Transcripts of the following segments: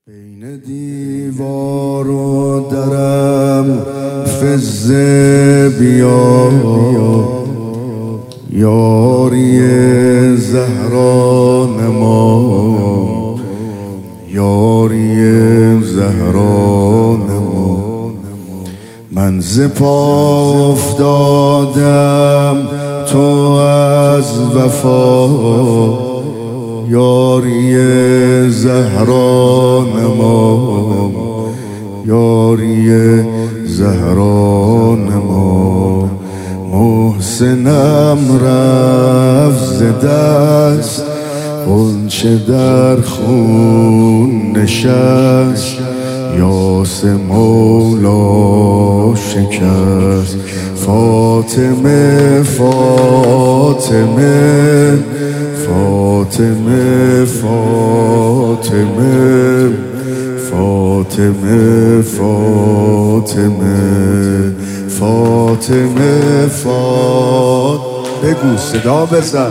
بین دیوار و درم فزه بیا، یاری زهرا نما، یاری زهرا نما. من ز پا افتادم تو از وفا، یاری زهرا نما، یاری زهرا نما. محسنم رفت ز دست، غنچه در خون نشست، یاس مولا شکست. فاطمه فاطمه فاطمه فاطمه فاطمه فاطمه فاطمه فاطمه. بگو صدا بزن.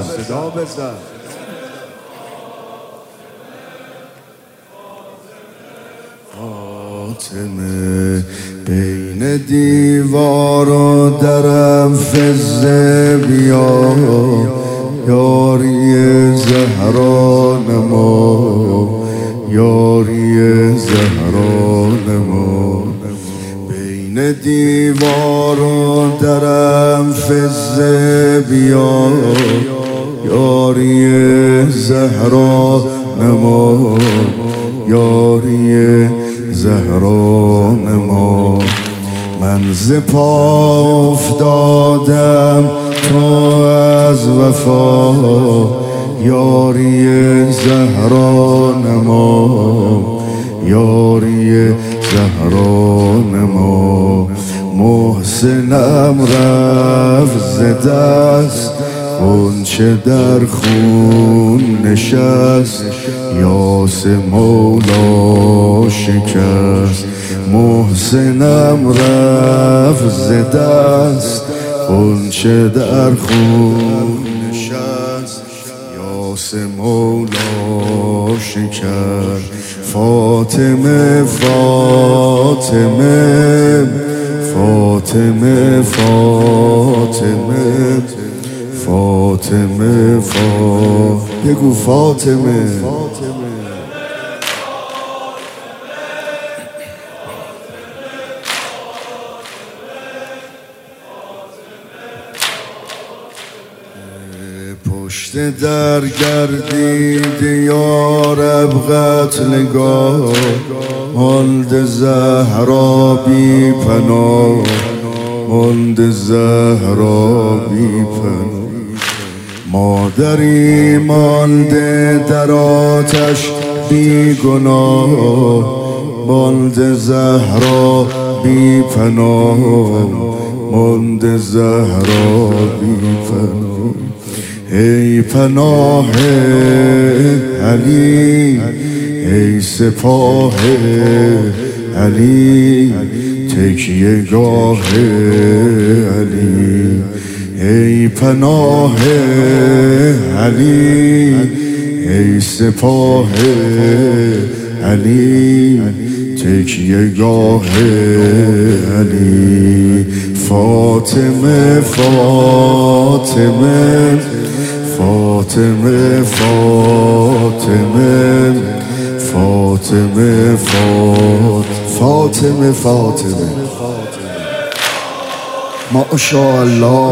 فاطمه بین دیوار و درم فزه بیا، یاری زهرا نما، یاری زهرا نما. بین دیوار و درم فزه بیا، یاری زهرا نما، یاری زهرا نما. من ز پا افتادم تو از وفا، یاری زهرا نما، یاری زهرا نما. محسنم رفت ز دست، غنچه در خون نشست، یاس مولا شکست. محسنم رفت ز دست، غنچه در خون نشست، یاس مولا شکست. فاطمه فاطمه فاطمه فاطمه فاطمه فاطمه. بگو فاطمه. پشت در گردید یارب قتلگاه، ماند زهرا بی پناه، ماند زهرا بی پناه. مادری مانده در آتش بی گناه، ماند زهرا بی پناه، ماند زهرا بی پناه. ای پناه علی، ای سپاه علی، تکیه گاه علی. ای پناه علی، ای سپاه علی، تکیه گاه علی. فاطمه فاطمه فاطمه فاطمه فاطمه فاطمه فاطمه. ماشاءالله.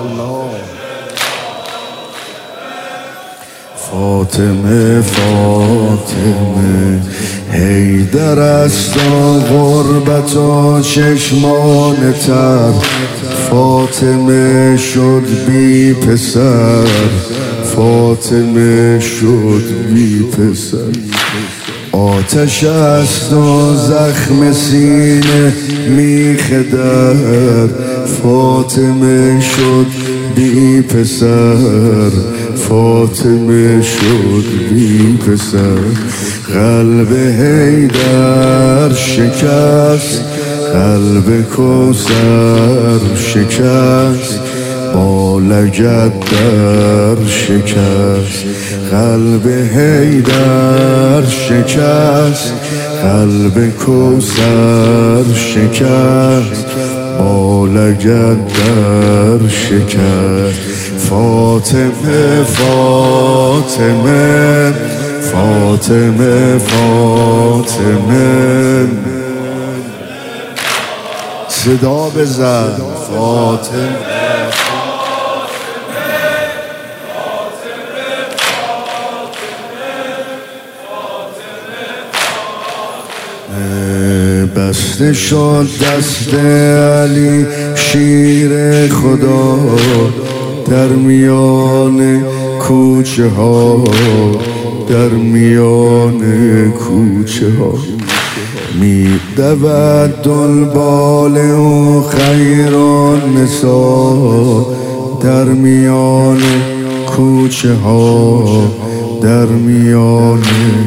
فاطمه فاطمه حیدر است و غربت و چشمان تر، فاطمه شد بی پسر، فاطمه شد بی پسر. آتش است و زخم سینه میخ در، فاطمه شد بی پسر، فاطمه شد بی پسر. قلب حیدر شکست، قلب کوثر شکست، با لگد در شکست، قلب حیدر شکست، قلب کوثر شکست، با لگد در شکست. فاطمه فاطمه فاطمه فاطمه، صدا بزن فاطمه. بسته شد دست علی شیر خدا در میان کوچه ها، در میان کوچه ها. می دود دنبال و خیر النساء در میان کوچه ها، در میان.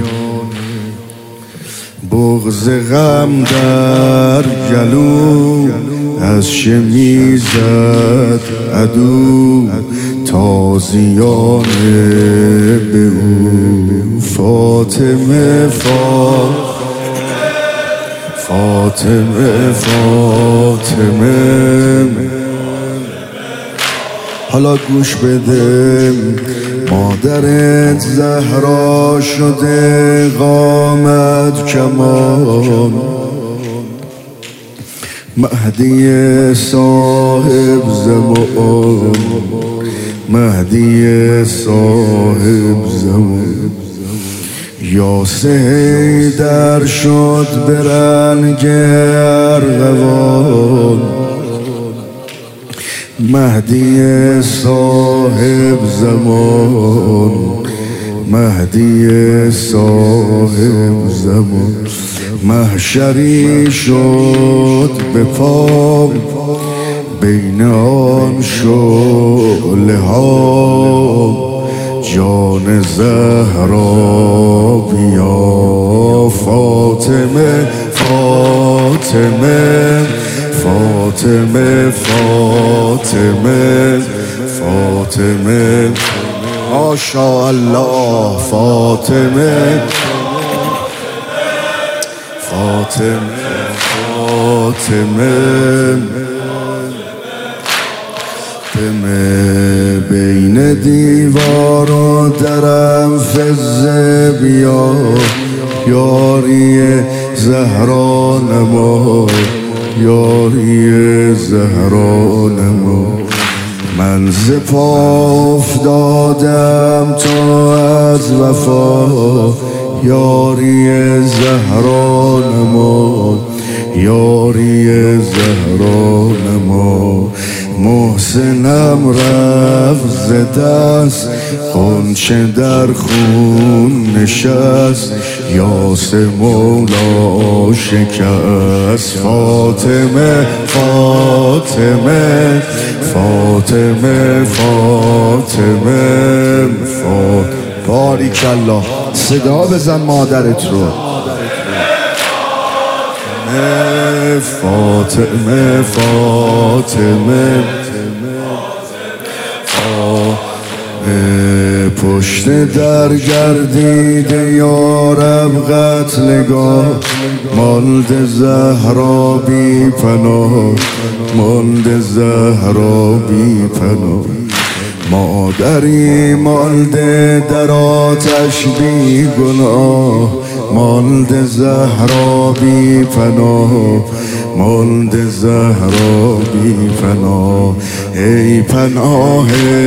بغض غم در گلو از شمیزد عدو، تازیانه به او. فاطمه فاطمه فاطمه. حالا گوش بده، مادرت زهرا شده قامت کمان، مهدی صاحب زمان، مهدی صاحب زمان. یاسه حیدر شد به رنگ ارغوان، مهدی صاحب زمان، مهدی صاحب زمان. محشری شد به پا بین آن شعله ها، جان زهرا بیا. فاطمه فاطمه فاطمه فاطمه فاطمه، ماشاءالله. فاطمه فاطمه فاطمه بین دیوار و درم فزه بیا، یاری زهرا نما، یاری زهرا نما. من ز پا افتادم تو از وفا، یاری زهرا نما، یاری زهرا نما. محسنم رفت ز دست، غنچه در خون نشست، یاس مولا شکست. فاطمه فاطمه فاطمه فاطمه باریکالله. صدا بزن مادرت رو. فاطمه فاطمه پشت در گردیده یارب قتلگاه، مالد زهرا بی پناه، مالد زهرا بی پناه. مادری مالده در آتش بی گناه، مالد زهرا بی پناه، مالد زهرا بی پناه. ای پناه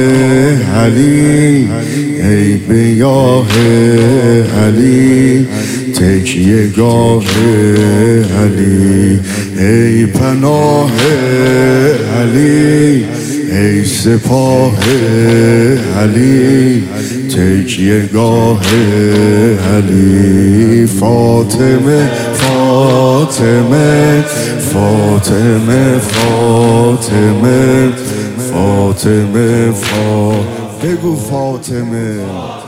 علی، ای بیاه علی، تکیه گاه علی. ای پناه علی، ای سپاه علی، تکیه گاه علی. فاطمه فاطمه فاطمه فاطمه فاطمه بگو فاطمه.